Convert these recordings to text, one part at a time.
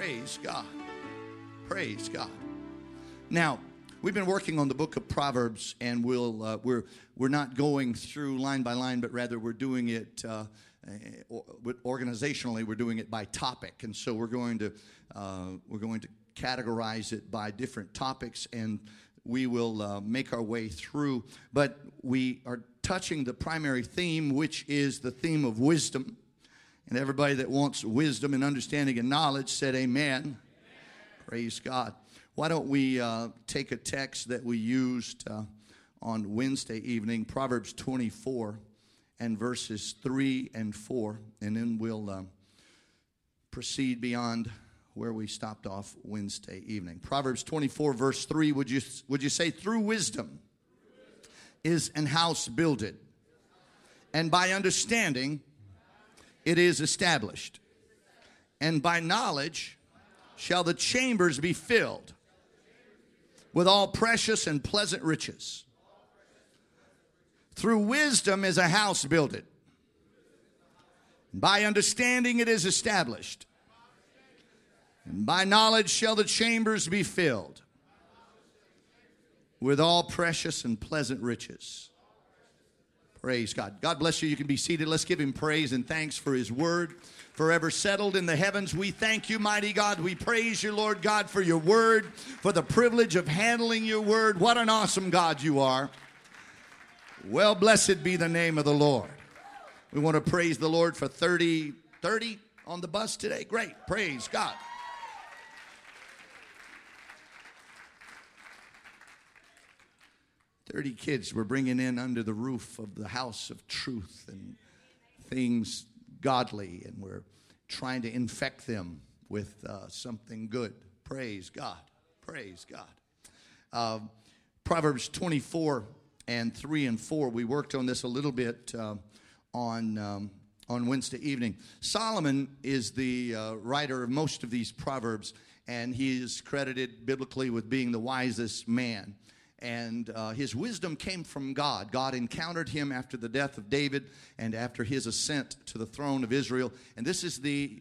Praise God. Praise God. Now, we've been working on the book of Proverbs, and we're not going through line by line, but rather we're doing it organizationally. We're doing it by topic, and so we're going to categorize it by different topics, and we will make our way through. But we are touching the primary theme, which is the theme of wisdom. And everybody that wants wisdom and understanding and knowledge said amen. Amen. Praise God. Why don't we take a text that we used on Wednesday evening, Proverbs 24 and verses 3 and 4, and then we'll proceed beyond where we stopped off Wednesday evening. Proverbs 24 verse 3, would you say, through wisdom is an house builded, and by understanding it is established, and by knowledge shall the chambers be filled with all precious and pleasant riches. Through wisdom is a house builded, by understanding it is established, and by knowledge shall the chambers be filled with all precious and pleasant riches. Praise God. God bless you. You can be seated. Let's give him praise and thanks for his word, forever settled in the heavens. We thank you, mighty God. We praise you, Lord God, for your word, for the privilege of handling your word. What an awesome God you are. Well, blessed be the name of the Lord. We want to praise the Lord for 30 on the bus today. Great. Praise God. Kids we're bringing in under the roof of the house of truth and things godly, and we're trying to infect them with something good. Praise God. Praise God. Proverbs 24 and 3 and 4. We worked on this a little bit on Wednesday evening. Solomon is the writer of most of these Proverbs, and he is credited biblically with being the wisest man. And his wisdom came from God. God encountered him after the death of David and after his ascent to the throne of Israel. And this is the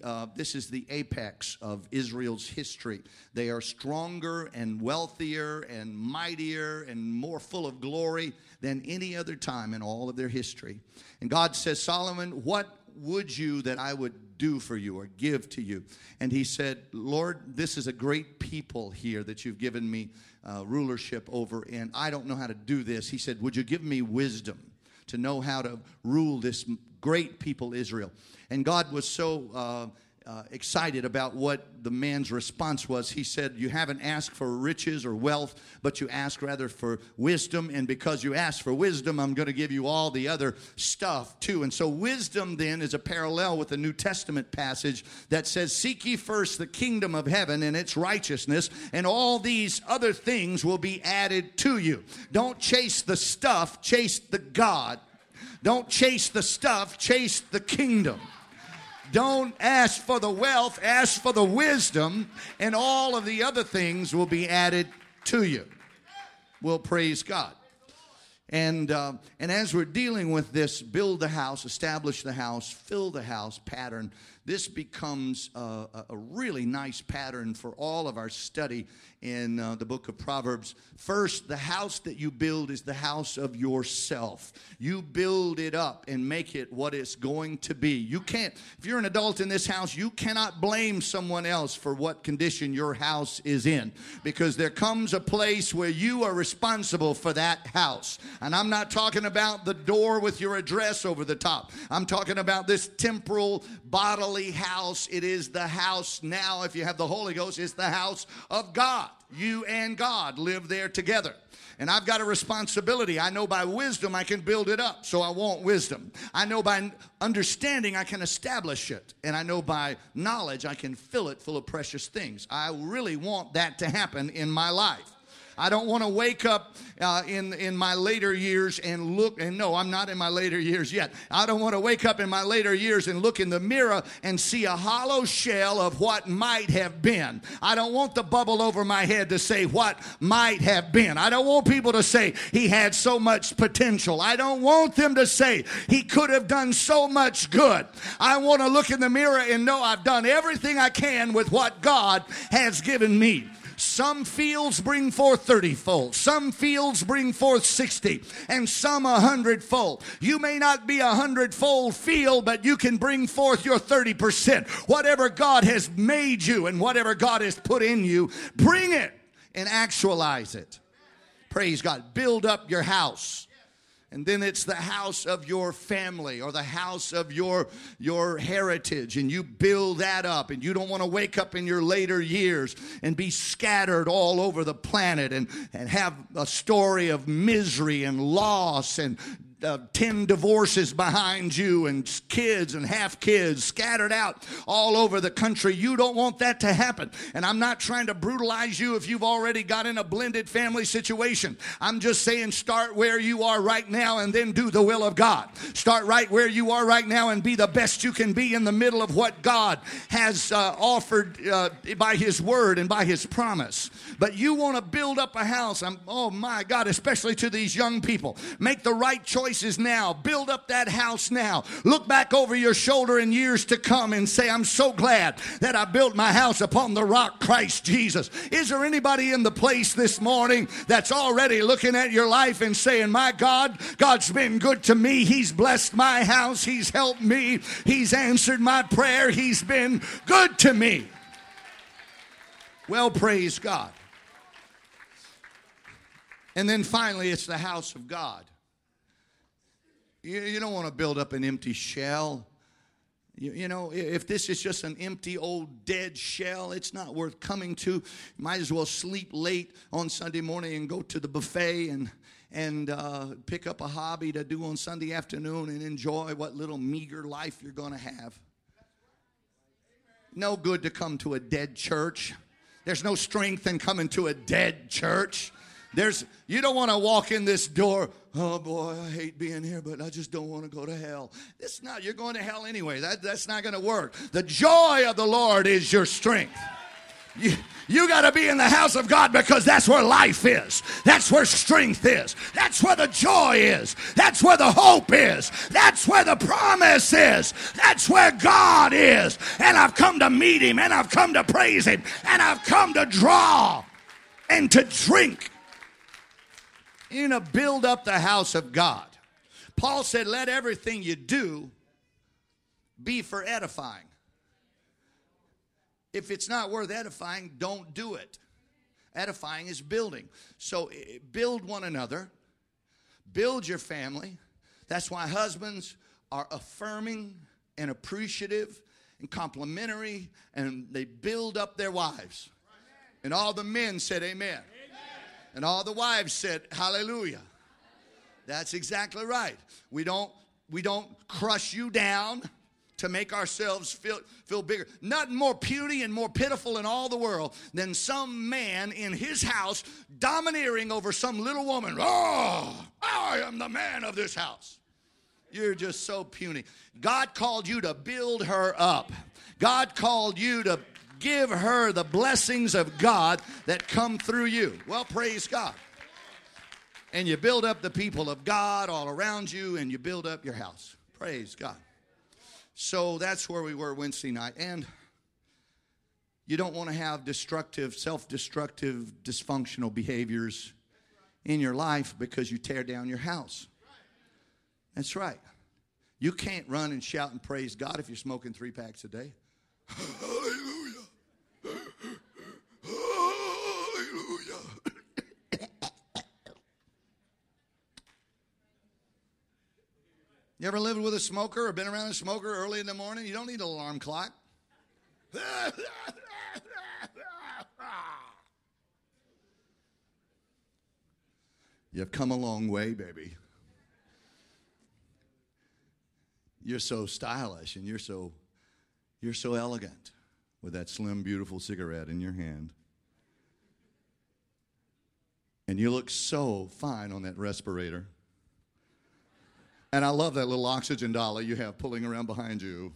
apex of Israel's history. They are stronger and wealthier and mightier and more full of glory than any other time in all of their history. And God says, Solomon, what would you that I would do for you or give to you? And he said, Lord, this is a great people here that you've given me rulership over, and I don't know how to do this. He said, would you give me wisdom to know how to rule this great people Israel? And God was so excited about what the man's response was. He said, you haven't asked for riches or wealth, but you ask rather for wisdom. And because you asked for wisdom, I'm going to give you all the other stuff too. And so wisdom then is a parallel with the New Testament passage that says, seek ye first the kingdom of heaven and its righteousness, and all these other things will be added to you. Don't chase the stuff, chase the God. Don't chase the stuff, chase the kingdom. Don't ask for the wealth, ask for the wisdom, and all of the other things will be added to you. Well, praise God. And as we're dealing with this build the house, establish the house, fill the house pattern, this becomes a really nice pattern for all of our study in the book of Proverbs. First, the house that you build is the house of yourself. You build it up and make it what it's going to be. You can't, if you're an adult in this house, you cannot blame someone else for what condition your house is in, because there comes a place where you are responsible for that house. And I'm not talking about the door with your address over the top. I'm talking about this temporal, bodily house. It is the house now, if you have the Holy Ghost, it's the house of God. You and God live there together. And I've got a responsibility. I know by wisdom I can build it up, so I want wisdom. I know by understanding I can establish it. And I know by knowledge I can fill it full of precious things. I really want that to happen in my life. I don't want to wake up in my later years and look, and no, I'm not in my later years yet. I don't want to wake up in my later years and look in the mirror and see a hollow shell of what might have been. I don't want the bubble over my head to say what might have been. I don't want people to say he had so much potential. I don't want them to say he could have done so much good. I want to look in the mirror and know I've done everything I can with what God has given me. Some fields bring forth 30-fold. Some fields bring forth 60, and some 100-fold. You may not be 100-fold field, but you can bring forth your 30%. Whatever God has made you and whatever God has put in you, bring it and actualize it. Praise God. Build up your house. And then it's the house of your family or the house of your heritage. And you build that up. And you don't want to wake up in your later years and be scattered all over the planet and have a story of misery and loss and 10 divorces behind you and kids and half kids scattered out all over the country. You don't want that to happen. And I'm not trying to brutalize you if you've already got in a blended family situation. I'm just saying start where you are right now and then do the will of God. Start right where you are right now and be the best you can be in the middle of what God has offered by His word and by His promise. But you want to build up a house. Oh my God, especially to these young people. Make the right choices now. Build up that house now. Look back over your shoulder in years to come and say, I'm so glad that I built my house upon the rock, Christ Jesus. Is there anybody in the place this morning that's already looking at your life and saying, my God, God's been good to me. He's blessed my house. He's helped me. He's answered my prayer. He's been good to me. Well, praise God. And then finally, it's the house of God. You don't want to build up an empty shell. You know, if this is just an empty old dead shell, it's not worth coming to. You might as well sleep late on Sunday morning and go to the buffet and pick up a hobby to do on Sunday afternoon and enjoy what little meager life you're going to have. No good to come to a dead church. There's no strength in coming to a dead church. You don't want to walk in this door, oh boy, I hate being here, but I just don't want to go to hell. You're going to hell anyway. That's not going to work. The joy of the Lord is your strength. You got to be in the house of God because that's where life is. That's where strength is. That's where the joy is. That's where the hope is. That's where the promise is. That's where God is. And I've come to meet Him, and I've come to praise Him, and I've come to draw and to drink. You know, build up the house of God. Paul said, let everything you do be for edifying. If it's not worth edifying, don't do it. Edifying is building. So build one another. Build your family. That's why husbands are affirming and appreciative and complimentary, and they build up their wives. And all the men said amen. And all the wives said, hallelujah. That's exactly right. We don't crush you down to make ourselves feel bigger. Nothing more puny and more pitiful in all the world than some man in his house domineering over some little woman. Oh, I am the man of this house. You're just so puny. God called you to build her up. God called you to give her the blessings of God that come through you. Well, praise God. And you build up the people of God all around you, and you build up your house. Praise God. So that's where we were Wednesday night. And you don't want to have destructive, self-destructive, dysfunctional behaviors in your life because you tear down your house. That's right. You can't run and shout and praise God if you're smoking 3 packs a day. Hallelujah. Hallelujah. You ever lived with a smoker or been around a smoker early in the morning? You don't need an alarm clock. You've come a long way, baby. You're so stylish and you're so elegant with that slim, beautiful cigarette in your hand. And you look so fine on that respirator. And I love that little oxygen dolly you have pulling around behind you.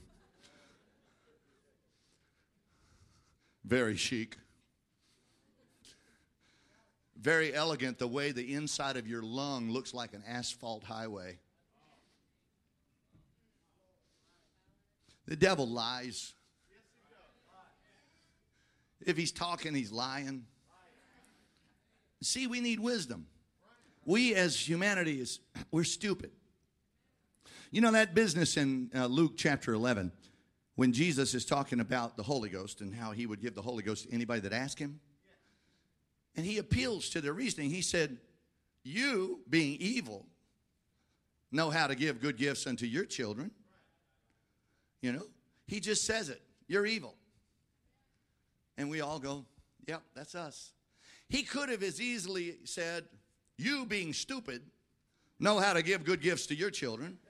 Very chic. Very elegant, the way the inside of your lung looks like an asphalt highway. The devil lies. If he's talking, he's lying. See, we need wisdom. We as humanity, we're stupid. You know that business in Luke chapter 11, when Jesus is talking about the Holy Ghost and how he would give the Holy Ghost to anybody that asked him? And he appeals to their reasoning. He said, you, being evil, know how to give good gifts unto your children. You know, he just says it. You're evil. And we all go, yep, that's us. He could have as easily said, you, being stupid, know how to give good gifts to your children.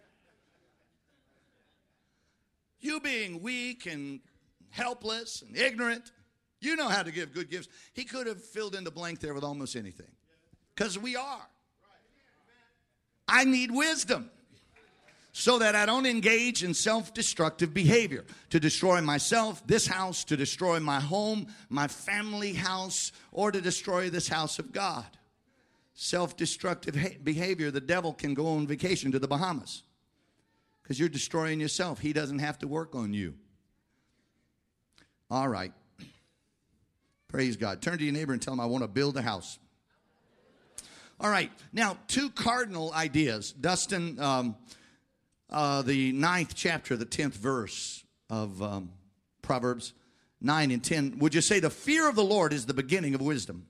You, being weak and helpless and ignorant, you know how to give good gifts. He could have filled in the blank there with almost anything. Because we are. I need wisdom so that I don't engage in self-destructive behavior to destroy myself, this house, to destroy my home, my family house, or to destroy this house of God. Self-destructive behavior, the devil can go on vacation to the Bahamas because you're destroying yourself. He doesn't have to work on you. All right. Praise God. Turn to your neighbor and tell him, I want to build a house. All right. Now, two cardinal ideas. Dustin, the 9th chapter, the 10th verse of Proverbs 9 and 10. Would you say the fear of the Lord is the beginning of wisdom?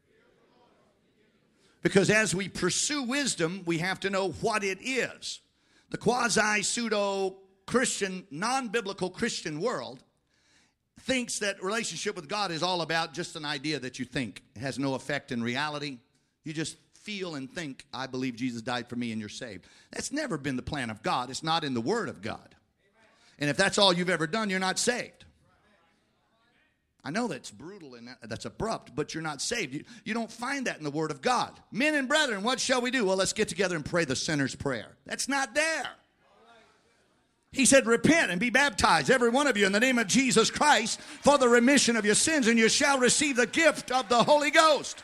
Because as we pursue wisdom, we have to know what it is. The quasi-pseudo-Christian, non-biblical Christian world thinks that relationship with God is all about just an idea that you think. It has no effect in reality. You just feel and think, I believe Jesus died for me and you're saved. That's never been the plan of God. It's not in the Word of God. And if that's all you've ever done, you're not saved. I know that's brutal and that's abrupt, but you're not saved. You don't find that in the Word of God. Men and brethren, what shall we do? Well, let's get together and pray the sinner's prayer. That's not there. He said, repent and be baptized, every one of you, in the name of Jesus Christ for the remission of your sins, and you shall receive the gift of the Holy Ghost.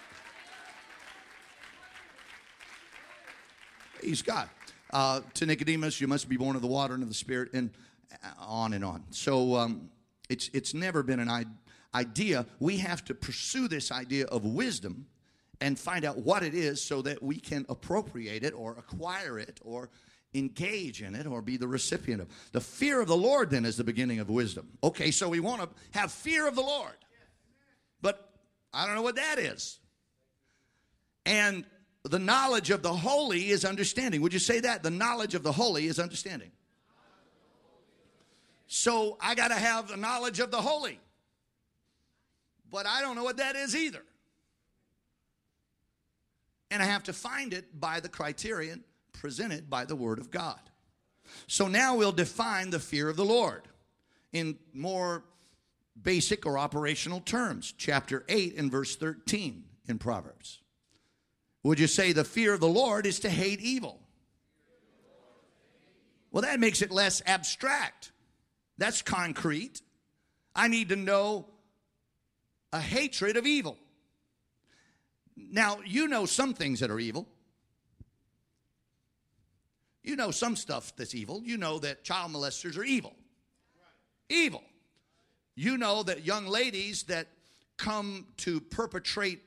Praise God. To Nicodemus, you must be born of the water and of the Spirit, and on and on. So it's never been an idea. We have to pursue this idea of wisdom and find out what it is so that we can appropriate it or acquire it or engage in it or be the recipient of. The fear of the Lord then is the beginning of wisdom. Okay, so we want to have fear of the Lord. But I don't know what that is. And the knowledge of the holy is understanding. Would you say that? The knowledge of the holy is understanding. So I got to have the knowledge of the holy. But I don't know what that is either. And I have to find it by the criterion presented by the Word of God. So now we'll define the fear of the Lord in more basic or operational terms. Chapter 8 and verse 13 in Proverbs. Would you say the fear of the Lord is to hate evil? Well, that makes it less abstract. That's concrete. I need to know a hatred of evil. Now, you know some things that are evil. You know some stuff that's evil. You know that child molesters are evil. Evil. You know that young ladies that come to perpetrate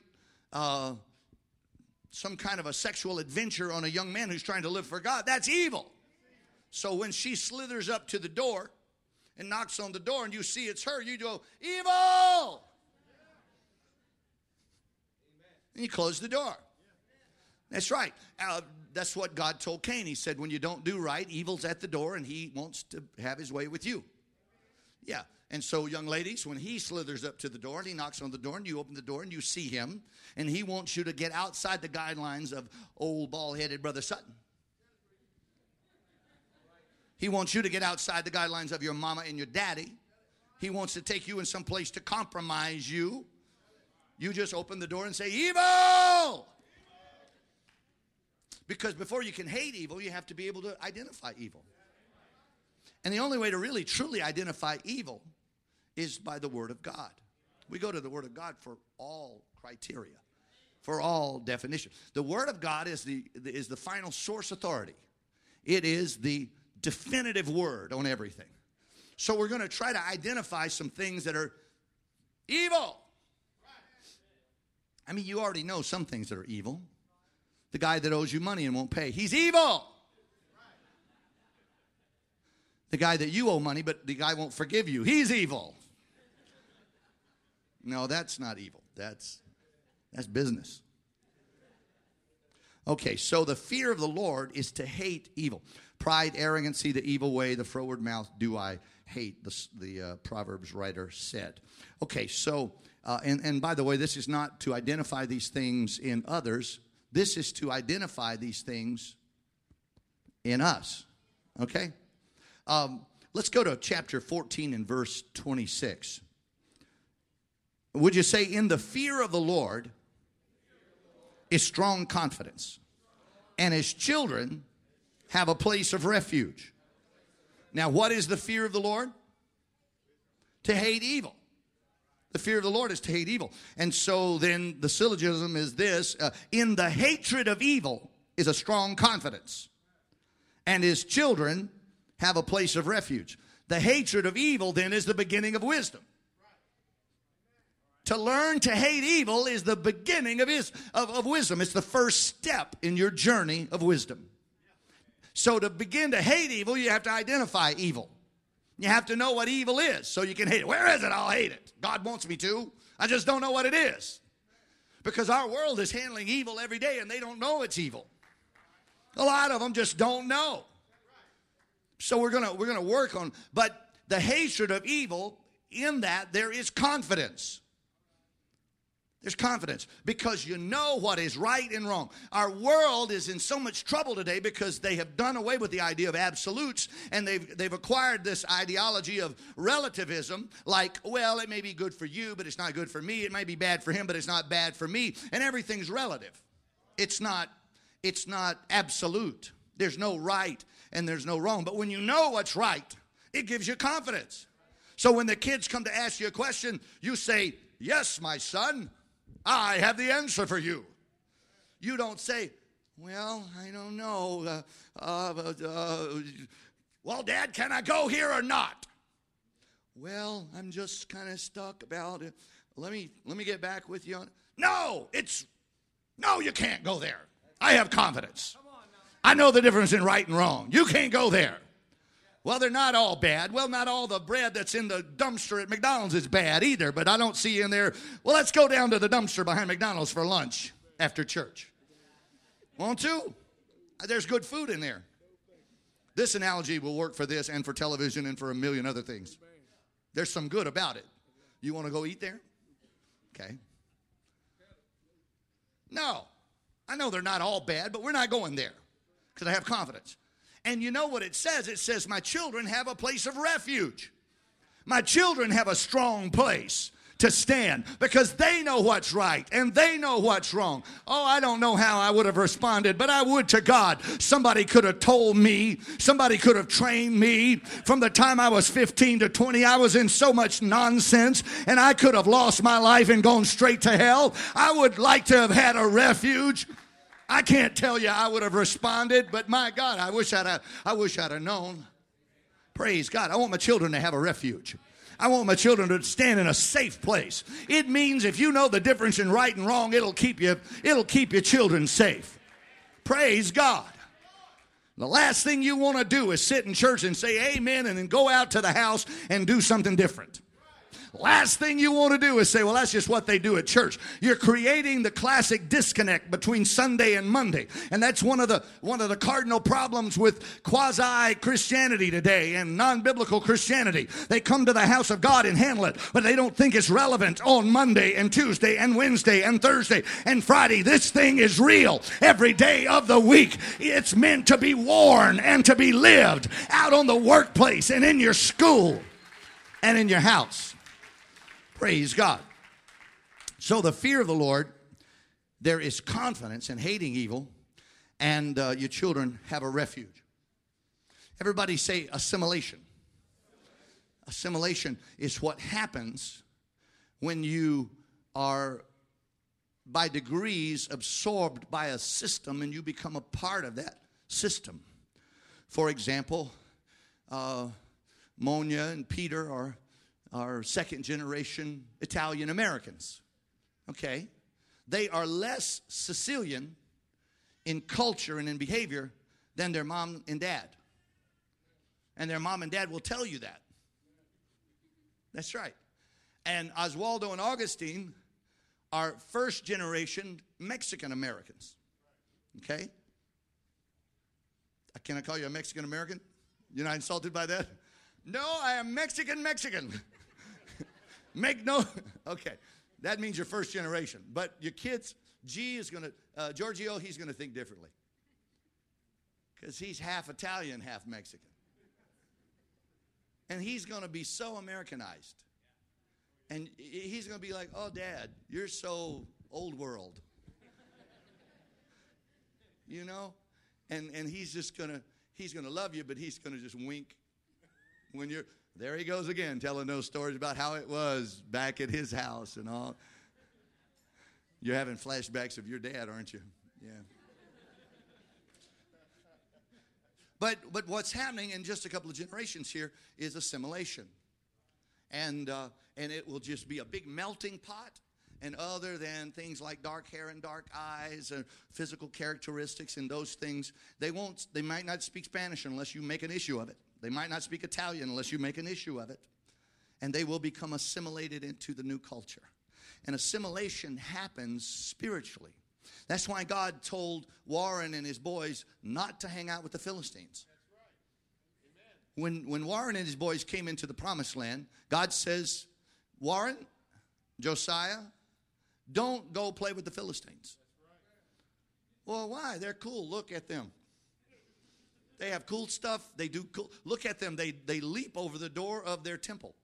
some kind of a sexual adventure on a young man who's trying to live for God, that's evil. So when she slithers up to the door and knocks on the door and you see it's her, you go, evil! And you close the door. That's right. That's what God told Cain. He said, when you don't do right, evil's at the door and he wants to have his way with you. Yeah. And so, young ladies, when he slithers up to the door and he knocks on the door and you open the door and you see him and he wants you to get outside the guidelines of old bald-headed Brother Sutton. He wants you to get outside the guidelines of your mama and your daddy. He wants to take you in some place to compromise you. You just open the door and say, evil! Because before you can hate evil, you have to be able to identify evil. And the only way to really, truly identify evil is by the Word of God. We go to the Word of God for all criteria, for all definition. The Word of God is the final source authority. It is the definitive word on everything. So we're going to try to identify some things that are evil. I mean, you already know some things that are evil. The guy that owes you money and won't pay, he's evil. The guy that you owe money, but the guy won't forgive you, he's evil. No, that's not evil. That's business. Okay, so the fear of the Lord is to hate evil. Pride, arrogancy, the evil way, the froward mouth do I hate, the Proverbs writer said. Okay, so, and by the way, this is not to identify these things in others. This is to identify these things in us. Okay? Let's go to chapter 14 and verse 26. Would you say, in the fear of the Lord is strong confidence, and his children have a place of refuge. Now, what is the fear of the Lord? To hate evil. The fear of the Lord is to hate evil. And so then the syllogism is this: in the hatred of evil is a strong confidence, and his children have a place of refuge. The hatred of evil then is the beginning of wisdom. To learn to hate evil is the beginning of wisdom. It's the first step in your journey of wisdom. So to begin to hate evil, you have to identify evil. You have to know what evil is so you can hate it. Where is it? I'll hate it. God wants me to. I just don't know what it is. Because our world is handling evil every day and they don't know it's evil. A lot of them just don't know. So we're gonna work on, but the hatred of evil, in that there is confidence. There's confidence because you know what is right and wrong. Our world is in so much trouble today because they have done away with the idea of absolutes, and they've acquired this ideology of relativism, like, well, it may be good for you, but it's not good for me. It may be bad for him, but it's not bad for me. And everything's relative. It's not absolute. There's no right and there's no wrong. But when you know what's right, it gives you confidence. So when the kids come to ask you a question, you say, yes, my son, I have the answer for you. You don't say, well, I don't know. Well, Dad, can I go here or not? Well, I'm just kind of stuck about it. Let me get back with you on it. No, you can't go there. I have confidence. I know the difference in right and wrong. You can't go there. Well, they're not all bad. Well, not all the bread that's in the dumpster at McDonald's is bad either, but I don't see in there, well, let's go down to the dumpster behind McDonald's for lunch after church. Want to? There's good food in there. This analogy will work for this and for television and for a million other things. There's some good about it. You want to go eat there? Okay. No. I know they're not all bad, but we're not going there because I have confidence. And you know what it says? It says, my children have a place of refuge. My children have a strong place to stand because they know what's right and they know what's wrong. Oh, I don't know how I would have responded, but I would to God. Somebody could have told me. Somebody could have trained me. From the time I was 15 to 20, I was in so much nonsense, and I could have lost my life and gone straight to hell. I would like to have had a refuge. I can't tell you I would have responded, but my God, I wish I'd have known. Praise God. I want my children to have a refuge. I want my children to stand in a safe place. It means if you know the difference in right and wrong, it'll keep your children safe. Praise God. The last thing you want to do is sit in church and say amen and then go out to the house and do something different. Last thing you want to do is say, well, that's just what they do at church. You're creating the classic disconnect between Sunday and Monday. And that's one of the cardinal problems with quasi-Christianity today and non-biblical Christianity. They come to the house of God and handle it, but they don't think it's relevant on Monday and Tuesday and Wednesday and Thursday and Friday. This thing is real every day of the week. It's meant to be worn and to be lived out on the workplace and in your school and in your house. Praise God. So the fear of the Lord, there is confidence in hating evil. and your children have a refuge. Everybody say assimilation. Assimilation is what happens when you are by degrees absorbed by a system and you become a part of that system. For example, Monia and Peter are second generation Italian Americans. Okay? They are less Sicilian in culture and in behavior than their mom and dad. And their mom and dad will tell you that. That's right. And Oswaldo and Augustine are first generation Mexican Americans. Okay? Can I call you a Mexican American? You're not insulted by that? No, I am Mexican. Make no. Okay. That means your first generation. But your kids, G is going to, Giorgio, he's going to think differently. Because he's half Italian, half Mexican. And he's going to be so Americanized. And he's going to be like, oh, Dad, you're so old world. You know? And he's just going to love you, but he's going to just wink when you're, there he goes again, telling those stories about how it was back at his house and all. You're having flashbacks of your dad, aren't you? Yeah. But what's happening in just a couple of generations here is assimilation. And it will just be a big melting pot. And other than things like dark hair and dark eyes and physical characteristics and those things, they might not speak Spanish unless you make an issue of it. They might not speak Italian unless you make an issue of it. And they will become assimilated into the new culture. And assimilation happens spiritually. That's why God told Warren and his boys not to hang out with the Philistines. That's right. Amen. When Warren and his boys came into the promised land, God says, Warren, Josiah, don't go play with the Philistines. Well, why? They're cool. Look at them. They have cool stuff. They do cool. Look at them. They leap over the door of their temple.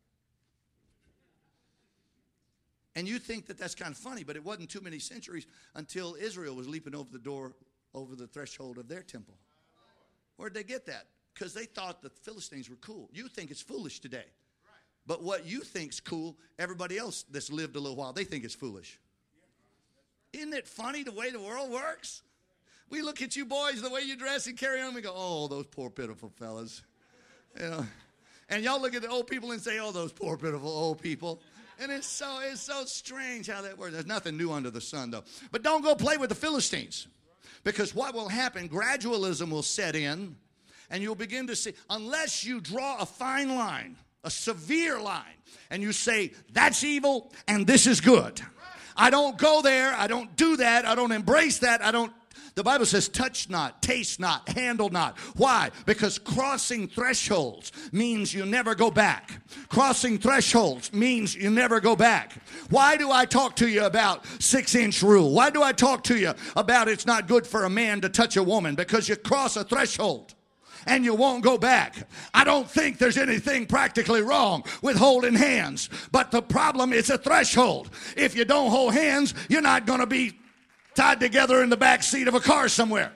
And you think that that's kind of funny, but it wasn't too many centuries until Israel was leaping over the door, over the threshold of their temple. Where'd they get that? Because they thought the Philistines were cool. You think it's foolish today. But what you think's cool, everybody else that's lived a little while, they think it's foolish. Isn't it funny the way the world works? We look at you boys, the way you dress and carry on, we go, oh, those poor pitiful fellas. You know, and y'all look at the old people and say, oh, those poor pitiful old people. And it's so strange how that works. There's nothing new under the sun, though. But don't go play with the Philistines. Because what will happen, gradualism will set in, and you'll begin to see, unless you draw a fine line, a severe line, and you say, that's evil and this is good. I don't go there. I don't do that. I don't embrace that. The Bible says, touch not, taste not, handle not. Why? Because crossing thresholds means you never go back. Crossing thresholds means you never go back. Why do I talk to you about 6-inch rule? Why do I talk to you about it's not good for a man to touch a woman? Because you cross a threshold and you won't go back. I don't think there's anything practically wrong with holding hands. But the problem is a threshold. If you don't hold hands, you're not going to be tied together in the back seat of a car somewhere.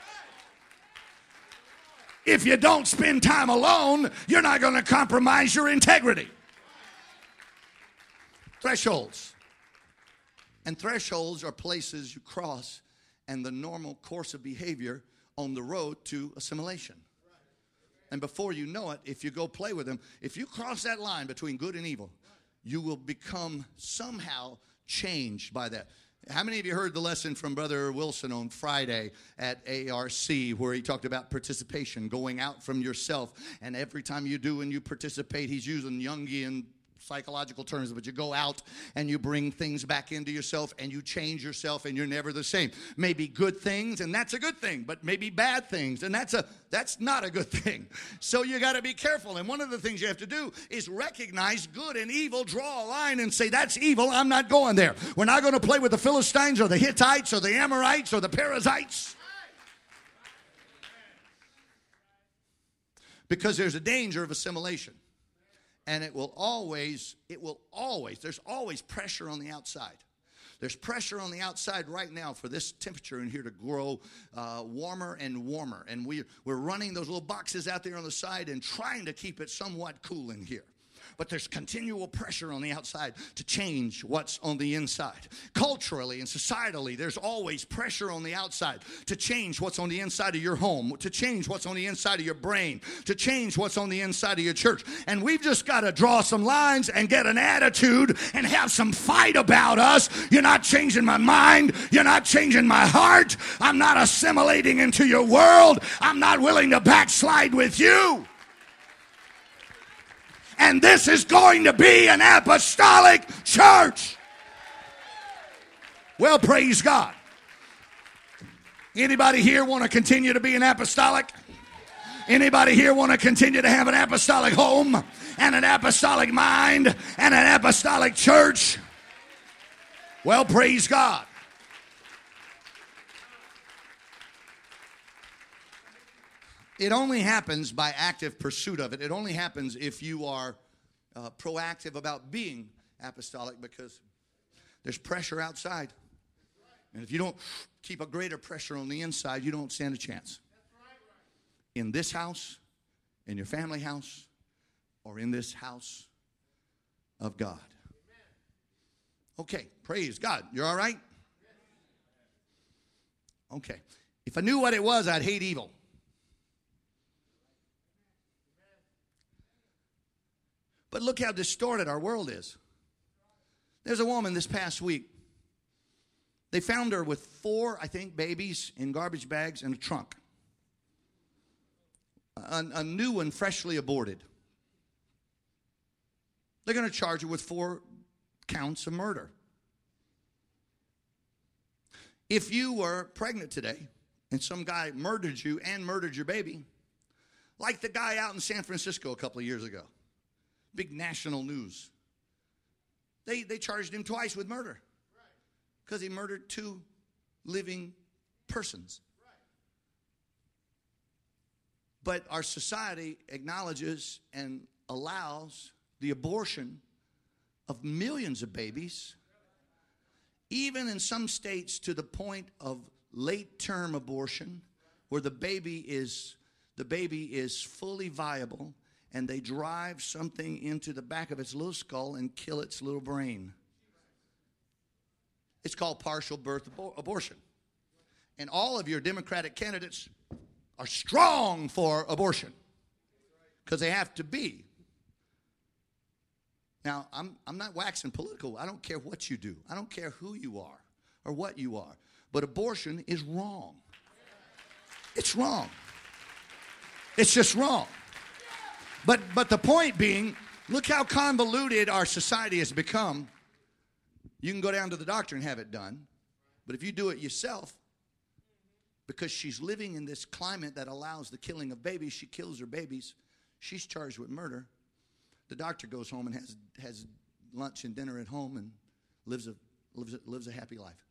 If you don't spend time alone, you're not going to compromise your integrity. Thresholds. And thresholds are places you cross and the normal course of behavior on the road to assimilation. And before you know it, if you go play with them, if you cross that line between good and evil, you will become somehow changed by that. How many of you heard the lesson from Brother Wilson on Friday at ARC where he talked about participation, going out from yourself, and every time you do and you participate, he's using Jungian psychological terms, but you go out and you bring things back into yourself and you change yourself and you're never the same. Maybe good things, and that's a good thing, but maybe bad things, and that's not a good thing. So you got to be careful. And one of the things you have to do is recognize good and evil, draw a line and say, that's evil, I'm not going there. We're not going to play with the Philistines or the Hittites or the Amorites or the Perizzites. Because there's a danger of assimilation. And there's always pressure on the outside. There's pressure on the outside right now for this temperature in here to grow warmer and warmer. And we're running those little boxes out there on the side and trying to keep it somewhat cool in here. But there's continual pressure on the outside to change what's on the inside. Culturally and societally, there's always pressure on the outside to change what's on the inside of your home, to change what's on the inside of your brain, to change what's on the inside of your church. And we've just got to draw some lines and get an attitude and have some fight about us. You're not changing my mind. You're not changing my heart. I'm not assimilating into your world. I'm not willing to backslide with you. And this is going to be an apostolic church. Well, praise God. Anybody here want to continue to be an apostolic? Anybody here want to continue to have an apostolic home and an apostolic mind and an apostolic church? Well, praise God. It only happens by active pursuit of it. It only happens if you are proactive about being apostolic, because there's pressure outside. And if you don't keep a greater pressure on the inside, you don't stand a chance. In this house, in your family house, or in this house of God. Okay, praise God. You're all right? Okay. If I knew what it was, I'd hate evil. But look how distorted our world is. There's a woman this past week. They found her with 4, I think, babies in garbage bags in a trunk. A new one, freshly aborted. They're going to charge her with 4 counts of murder. If you were pregnant today and some guy murdered you and murdered your baby, like the guy out in San Francisco a couple of years ago, big national news. They charged him twice with murder because he murdered 2 living persons. But our society acknowledges and allows the abortion of millions of babies, even in some states to the point of late-term abortion, where the baby is fully viable, and they drive something into the back of its little skull and kill its little brain. It's called partial birth abortion. And all of your Democratic candidates are strong for abortion because they have to be. Now, I'm not waxing political. I don't care what you do. I don't care who you are or what you are. But abortion is wrong. It's wrong. It's just wrong. But the point being, look how convoluted our society has become. You can go down to the doctor and have it done. But if you do it yourself, because she's living in this climate that allows the killing of babies, she kills her babies, she's charged with murder. The doctor goes home and has lunch and dinner at home and lives a happy life.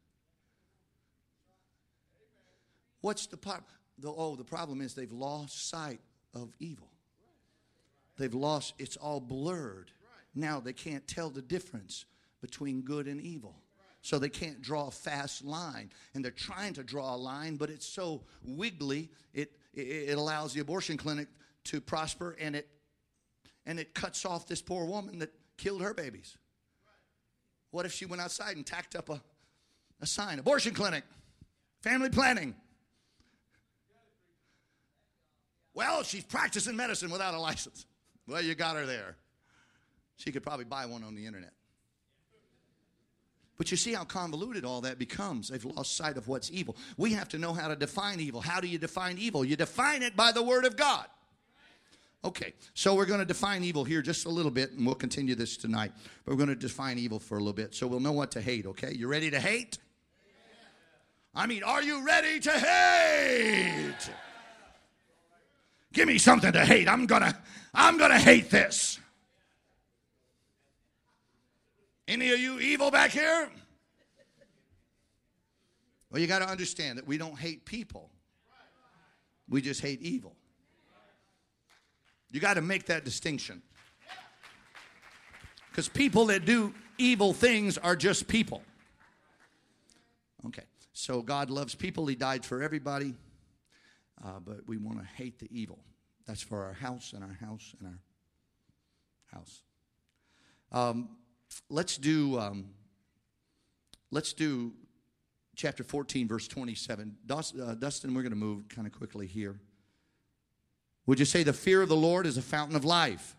What's the problem? The problem is they've lost sight of evil. They've lost, it's all blurred. Now they can't tell the difference between good and evil. So they can't draw a fast line. And they're trying to draw a line, but it's so wiggly, it allows the abortion clinic to prosper, and it cuts off this poor woman that killed her babies. What if she went outside and tacked up a sign? Abortion clinic, family planning. Well, she's practicing medicine without a license. Well, you got her there. She could probably buy one on the internet. But you see how convoluted all that becomes. They've lost sight of what's evil. We have to know how to define evil. How do you define evil? You define it by the Word of God. Okay, so we're going to define evil here just a little bit, and we'll continue this tonight. But we're going to define evil for a little bit, so we'll know what to hate, okay? You ready to hate? I mean, are you ready to hate? Give me something to hate. I'm gonna hate this. Any of you evil back here? Well, you got to understand that we don't hate people. We just hate evil. You got to make that distinction. Because people that do evil things are just people. Okay. So God loves people. He died for everybody. But we want to hate the evil. That's for our house and our house and our house. Let's do chapter 14, verse 27. Dustin, we're going to move kind of quickly here. Would you say the fear of the Lord is a fountain of life?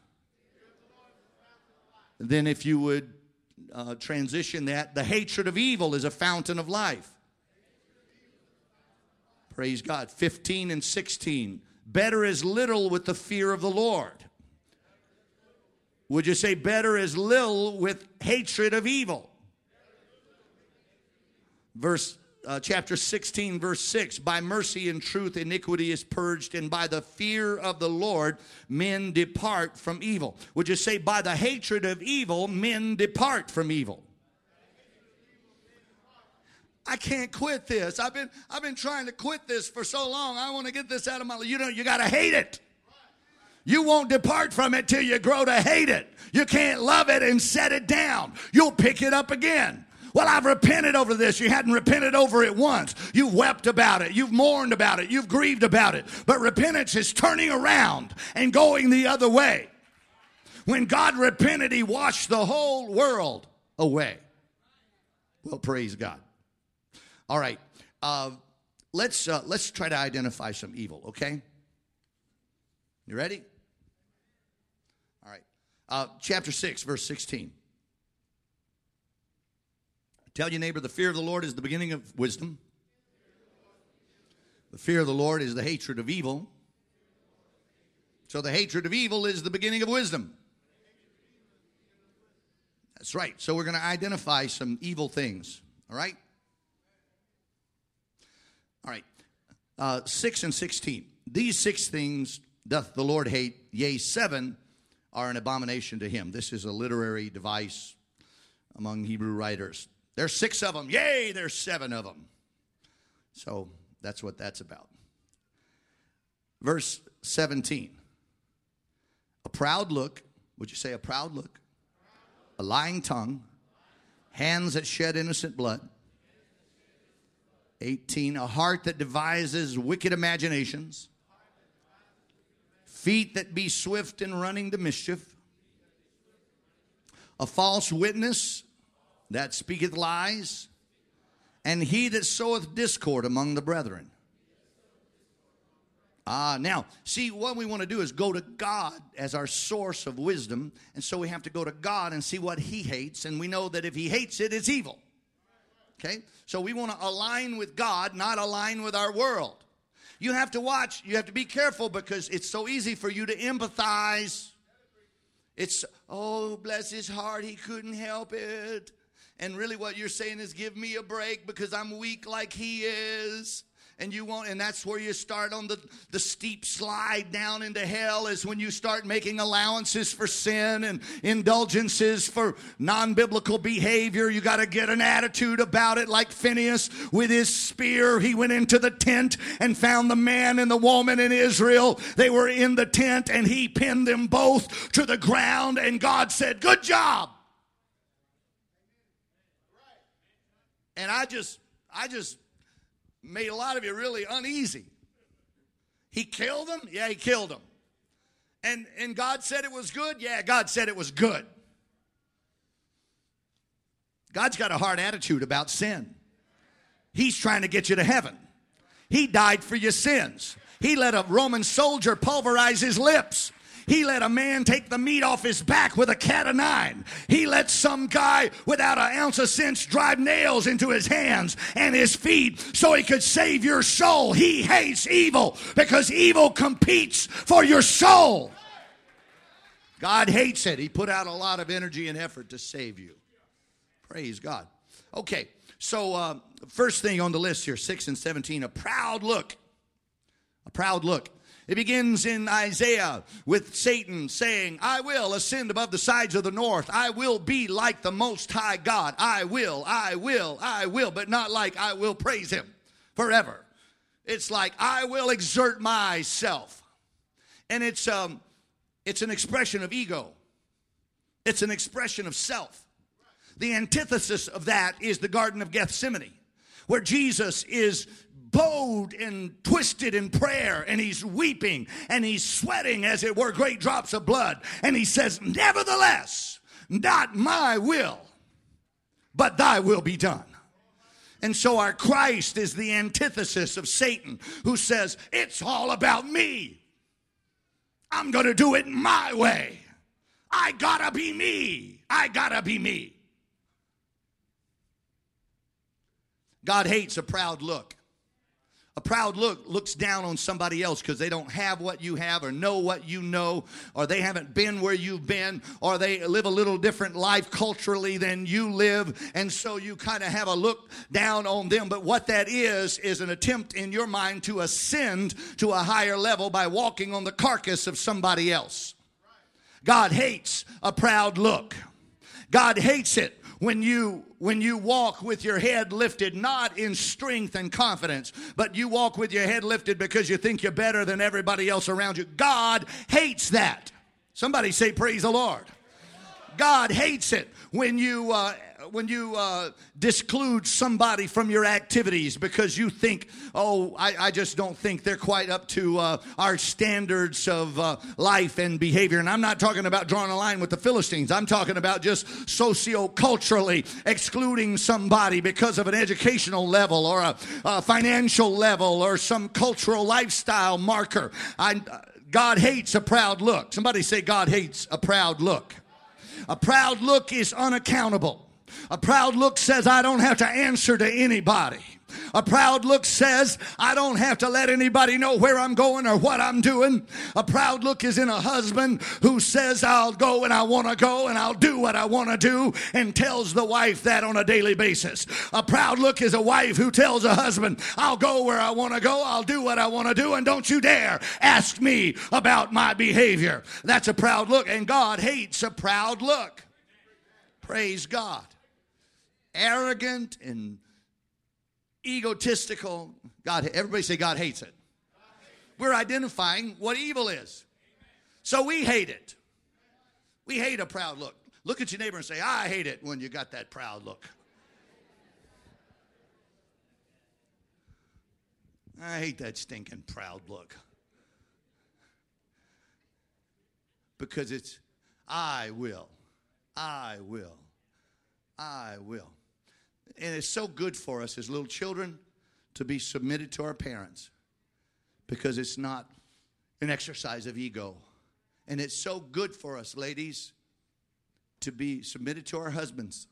Then if you would transition that, the hatred of evil is a fountain of life. Praise God. 15 and 16. Better is little with the fear of the Lord. Would you say better is little with hatred of evil? Chapter 16, verse 6. By mercy and truth iniquity is purged, and by the fear of the Lord men depart from evil. Would you say by the hatred of evil men depart from evil? I can't quit this. I've been trying to quit this for so long. I want to get this out of my life. You got to hate it. You won't depart from it till you grow to hate it. You can't love it and set it down. You'll pick it up again. Well, I've repented over this. You hadn't repented over it once. You've wept about it. You've mourned about it. You've grieved about it. But repentance is turning around and going the other way. When God repented, he washed the whole world away. Well, praise God. All right, let's try to identify some evil, okay? You ready? All right, chapter 6, verse 16. Tell your neighbor, the fear of the Lord is the beginning of wisdom. The fear of the Lord is the hatred of evil. So the hatred of evil is the beginning of wisdom. That's right. So we're going to identify some evil things, all right? All right, 6 and 16. These 6 things doth the Lord hate, yea, 7 are an abomination to him. This is a literary device among Hebrew writers. There's 6 of them, yea, there's 7 of them. So that's what that's about. Verse 17. A proud look, would you say a proud look? A lying tongue, hands that shed innocent blood. 18, a heart that devises wicked imaginations, feet that be swift in running to mischief, a false witness that speaketh lies, and he that soweth discord among the brethren. Now, see, what we want to do is go to God as our source of wisdom, and so we have to go to God and see what he hates, and we know that if he hates it, it's evil. Okay? So we want to align with God, not align with our world. You have to watch. You have to be careful because it's so easy for you to empathize. It's, oh, bless his heart, he couldn't help it. And really what you're saying is give me a break because I'm weak like he is. And you won't, and that's where you start on the steep slide down into hell, is when you start making allowances for sin and indulgences for non-biblical behavior. You got to get an attitude about it, like Phinehas with his spear. He went into the tent and found the man and the woman in Israel. They were in the tent and he pinned them both to the ground, and God said, good job. And I just made a lot of you really uneasy. He killed them? Yeah, he killed them. And God said it was good? Yeah, God said it was good. God's got a hard attitude about sin. He's trying to get you to heaven. He died for your sins. He let a Roman soldier pulverize his lips. He let a man take the meat off his back with a cat o' nine. He let some guy without an ounce of sense drive nails into his hands and his feet so he could save your soul. He hates evil because evil competes for your soul. God hates it. He put out a lot of energy and effort to save you. Praise God. Okay, so first thing on the list here, 6 and 17, a proud look. A proud look. It begins in Isaiah with Satan saying, I will ascend above the sides of the north. I will be like the Most High God. I will, but not like I will praise him forever. It's like I will exert myself. And it's an expression of ego. It's an expression of self. The antithesis of that is the Garden of Gethsemane, where Jesus is bowed and twisted in prayer, and he's weeping and he's sweating as it were great drops of blood, and he says, nevertheless, not my will, but thy will be done. And so our Christ is the antithesis of Satan, who says, it's all about me. I'm going to do it my way. I gotta be me. I gotta be me. God hates a proud look. A proud look looks down on somebody else because they don't have what you have or know what you know, or they haven't been where you've been, or they live a little different life culturally than you live, and so you kind of have a look down on them. But what that is an attempt in your mind to ascend to a higher level by walking on the carcass of somebody else. God hates a proud look. God hates it when you walk with your head lifted, not in strength and confidence, but you walk with your head lifted because you think you're better than everybody else around you. God hates that. Somebody say, praise the Lord. God hates it when you disclude somebody from your activities because you think, I just don't think they're quite up to our standards of life and behavior. And I'm not talking about drawing a line with the Philistines. I'm talking about just socio-culturally excluding somebody because of an educational level or a financial level or some cultural lifestyle marker. God hates a proud look. Somebody say, God hates a proud look. A proud look is unaccountable. A proud look says, I don't have to answer to anybody. A proud look says, I don't have to let anybody know where I'm going or what I'm doing. A proud look is in a husband who says, I'll go and I want to go and I'll do what I want to do, and tells the wife that on a daily basis. A proud look is a wife who tells a husband, I'll go where I want to go, I'll do what I want to do, and don't you dare ask me about my behavior. That's a proud look, and God hates a proud look. Praise God. Arrogant and egotistical. God, everybody say God hates it. We're identifying what evil is. So we hate it. We hate a proud look. Look at your neighbor and say, I hate it when you got that proud look. I hate that stinking proud look. Because it's, I will. I will. I will. And it's so good for us as little children to be submitted to our parents, because it's not an exercise of ego. And it's so good for us, ladies, to be submitted to our husbands.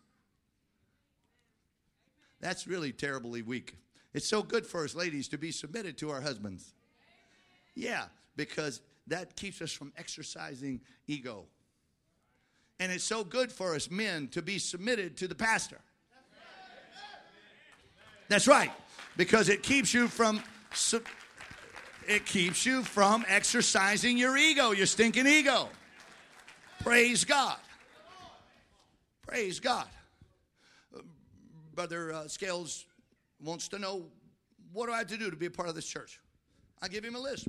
That's really terribly weak. It's so good for us, ladies, to be submitted to our husbands. Yeah, because that keeps us from exercising ego. And it's so good for us men to be submitted to the pastor. That's right, because it keeps you from exercising your ego, your stinking ego. Praise God. Praise God. Brother Scales wants to know, what do I have to do to be a part of this church? I give him a list.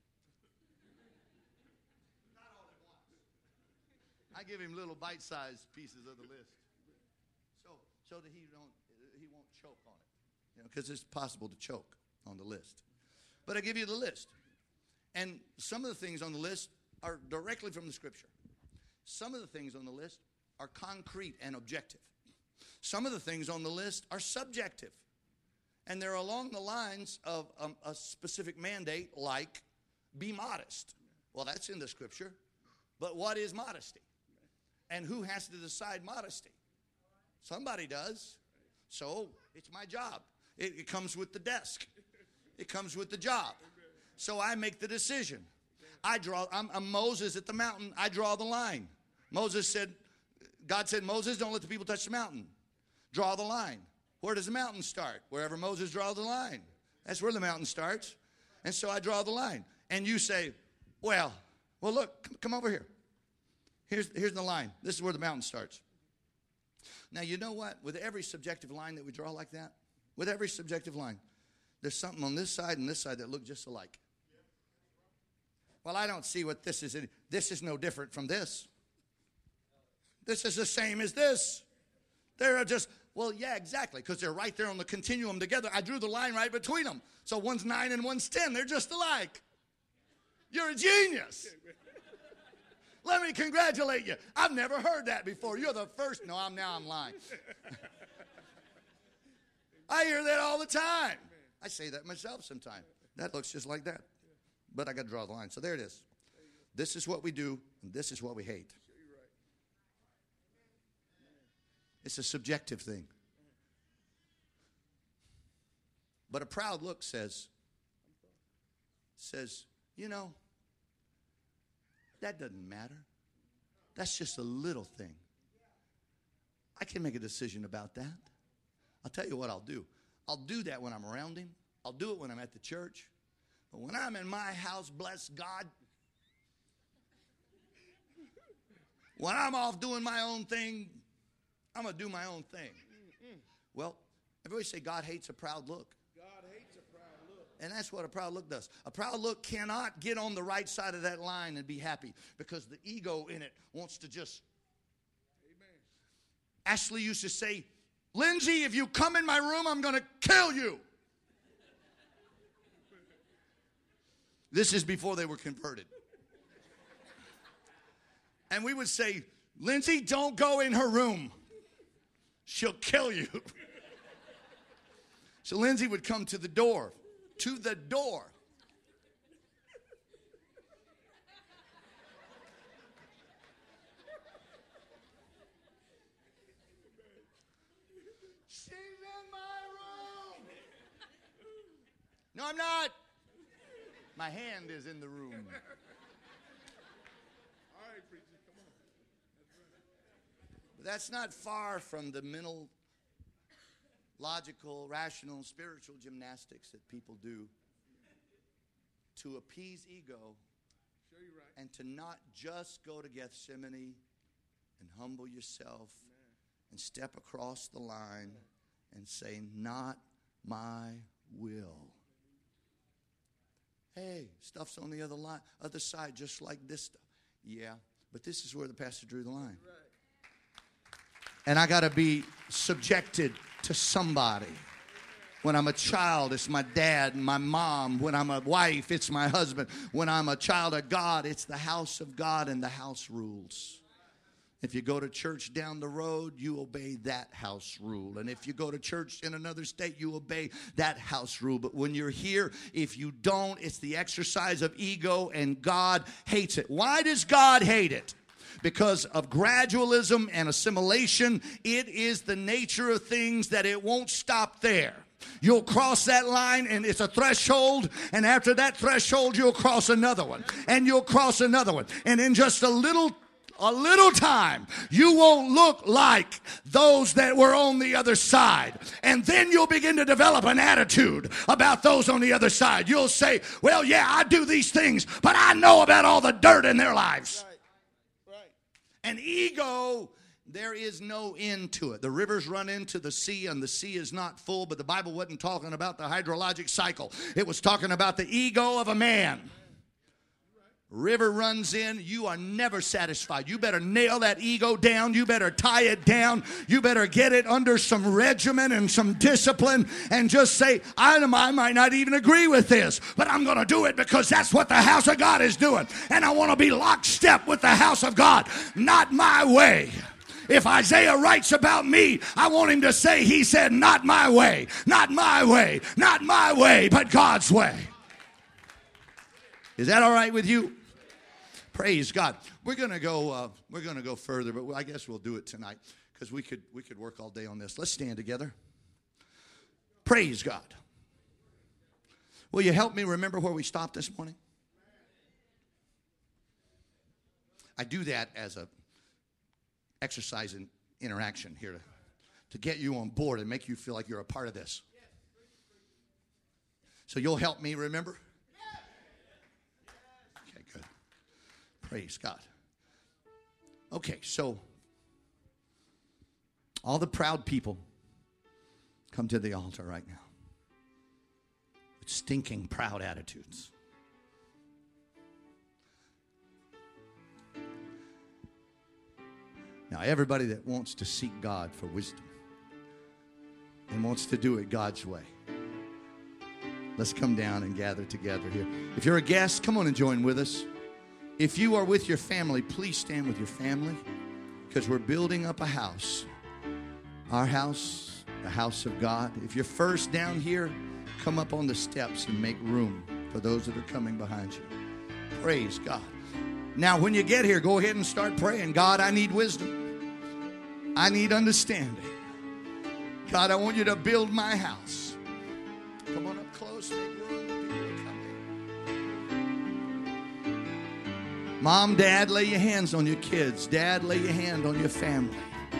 I give him little bite-sized pieces of the list, so that he won't choke on it, because it's possible to choke on the list. But I give you the list, and some of the things on the list are directly from the Scripture. Some of the things on the list are concrete and objective. Some of the things on the list are subjective, and they're along the lines of a specific mandate, like be modest. Well, that's in the Scripture, but what is modesty? And who has to decide modesty? Somebody does. So it's my job. It comes with the desk. It comes with the job. So I make the decision. I'm Moses at the mountain. I draw the line. God said, Moses, don't let the people touch the mountain. Draw the line. Where does the mountain start? Wherever Moses draws the line. That's where the mountain starts. And so I draw the line. And you say, well, look, come over here. Here's the line. This is where the mountain starts. Now, you know what? With every subjective line that we draw like that, with every subjective line, there's something on this side and this side that look just alike. Well, I don't see what this is. This is no different from this. This is the same as this. They're just, well, yeah, exactly, because they're right there on the continuum together. I drew the line right between them. So one's 9 and one's 10. They're just alike. You're a genius. Let me congratulate you. I've never heard that before. You're the first. No, I'm lying. I hear that all the time. I say that myself sometimes. That looks just like that. But I got to draw the line. So there it is. This is what we do, and this is what we hate. It's a subjective thing. But a proud look says, you know, that doesn't matter. That's just a little thing. I can make a decision about that. I'll tell you what I'll do. I'll do that when I'm around him. I'll do it when I'm at the church. But when I'm in my house, bless God, when I'm off doing my own thing, I'm going to do my own thing. Well, everybody say God hates a proud look. God hates a proud look. And that's what a proud look does. A proud look cannot get on the right side of that line and be happy because the ego in it wants to just. Amen. Ashley used to say, Lindsay, if you come in my room, I'm going to kill you. This is before they were converted. And we would say, Lindsay, don't go in her room. She'll kill you. So Lindsay would come to the door. To the door. She's in my room. No, I'm not. My hand is in the room. All right, preacher, come on. But that's not far from the mental, logical, rational, spiritual gymnastics that people do to appease ego Sure you're right. and to not just go to Gethsemane and humble yourself and step across the line and say, not my will. Hey, stuff's on the other side, just like this stuff. Yeah, but this is where the pastor drew the line. And I got to be subjected to somebody. When I'm a child, it's my dad and my mom. When I'm a wife, it's my husband. When I'm a child of God, it's the house of God and the house rules. If you go to church down the road, you obey that house rule. And if you go to church in another state, you obey that house rule. But when you're here, if you don't, it's the exercise of ego, and God hates it. Why does God hate it? Because of gradualism and assimilation. It is the nature of things that it won't stop there. You'll cross that line and it's a threshold, and after that threshold you'll cross another one, and you'll cross another one, and in just a little time, you won't look like those that were on the other side. And then you'll begin to develop an attitude about those on the other side. You'll say, well, yeah, I do these things, but I know about all the dirt in their lives. Right. Right. And ego, there is no end to it. The rivers run into the sea, and the sea is not full, but the Bible wasn't talking about the hydrologic cycle. It was talking about the ego of a man. River runs in, you are never satisfied. You better nail that ego down. You better tie it down. You better get it under some regimen and some discipline and just say, I might not even agree with this, but I'm going to do it because that's what the house of God is doing. And I want to be lockstep with the house of God. Not my way. If Isaiah writes about me, I want him to say, he said, not my way, not my way, not my way, but God's way. Is that all right with you? Praise God. We're going to go further, but I guess we'll do it tonight because we could work all day on this. Let's stand together. Praise God. Will you help me remember where we stopped this morning? I do that as a exercise in interaction here to get you on board and make you feel like you're a part of this. So you'll help me remember? Okay, good. Praise God. Okay, so all the proud people come to the altar right now with stinking proud attitudes. Now, everybody that wants to seek God for wisdom, and wants to do it God's way. Let's come down and gather together here. If you're a guest, come on and join with us. If you are with your family, please stand with your family, because we're building up a house. Our house, the house of God. If you're first down here, come up on the steps and make room for those that are coming behind you. Praise God. Now, when you get here, go ahead and start praying. God, I need wisdom. I need understanding. God, I want you to build my house. Come on up close. Make room. People are coming. Mom, Dad, lay your hands on your kids. Dad, lay your hand on your family.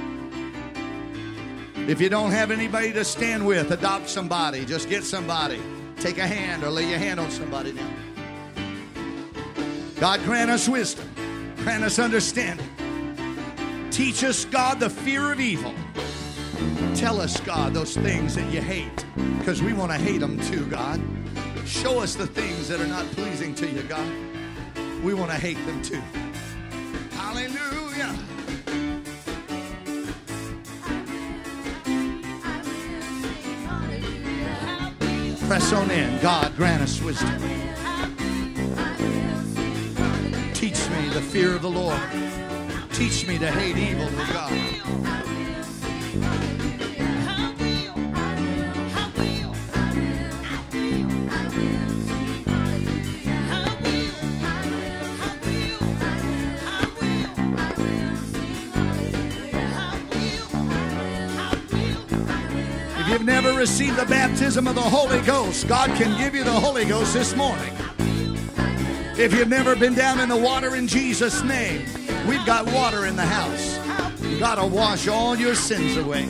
If you don't have anybody to stand with, adopt somebody. Just get somebody. Take a hand or lay your hand on somebody now. God, grant us wisdom. Grant us understanding. Teach us, God, the fear of evil. Tell us, God, those things that you hate, because we want to hate them too, God. Show us the things that are not pleasing to you, God. We want to hate them too. Hallelujah. Press on in. God, grant us wisdom. Teach me the fear of the Lord. Teach me to hate evil, to God. If you've never received the baptism of the Holy Ghost, God can give you the Holy Ghost this morning. If you've never been down in the water in Jesus' name, we've got water in the house. You've got to wash all your sins away.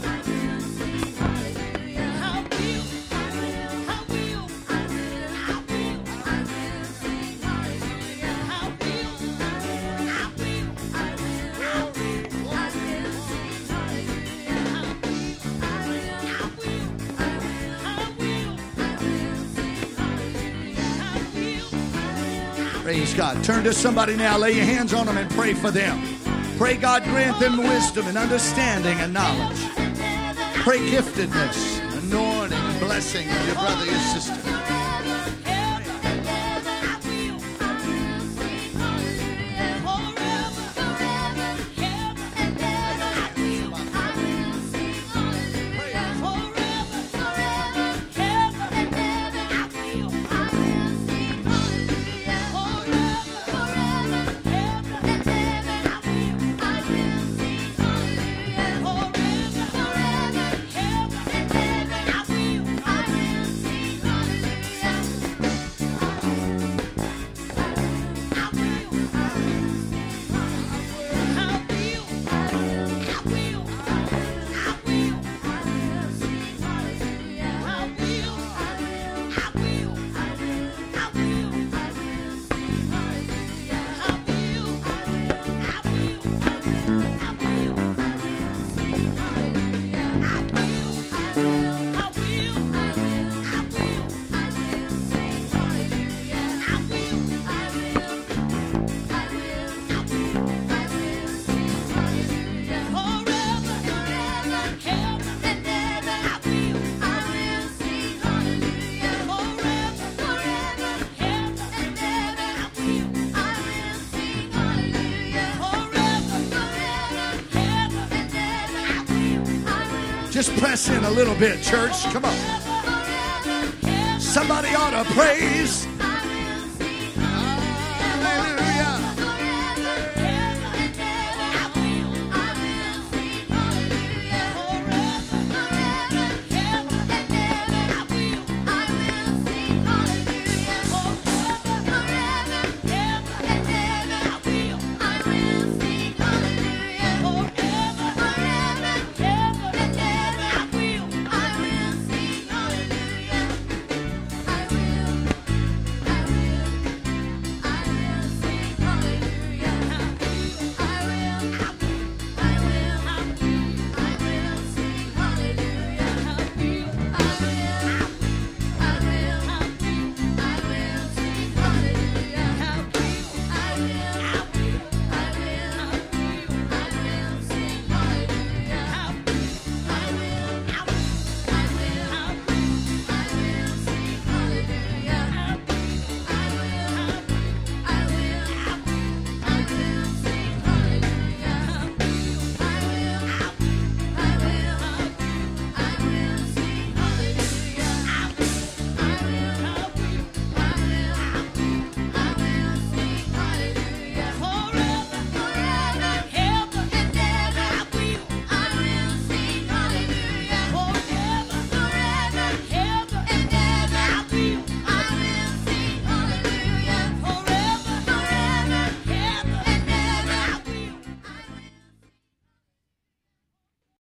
Praise God. Turn to somebody now. Lay your hands on them and pray for them. Pray God grant them wisdom and understanding and knowledge. Pray giftedness, anointing, blessing of your brother, your sister. Just press in a little bit, church. Come on. Somebody ought to praise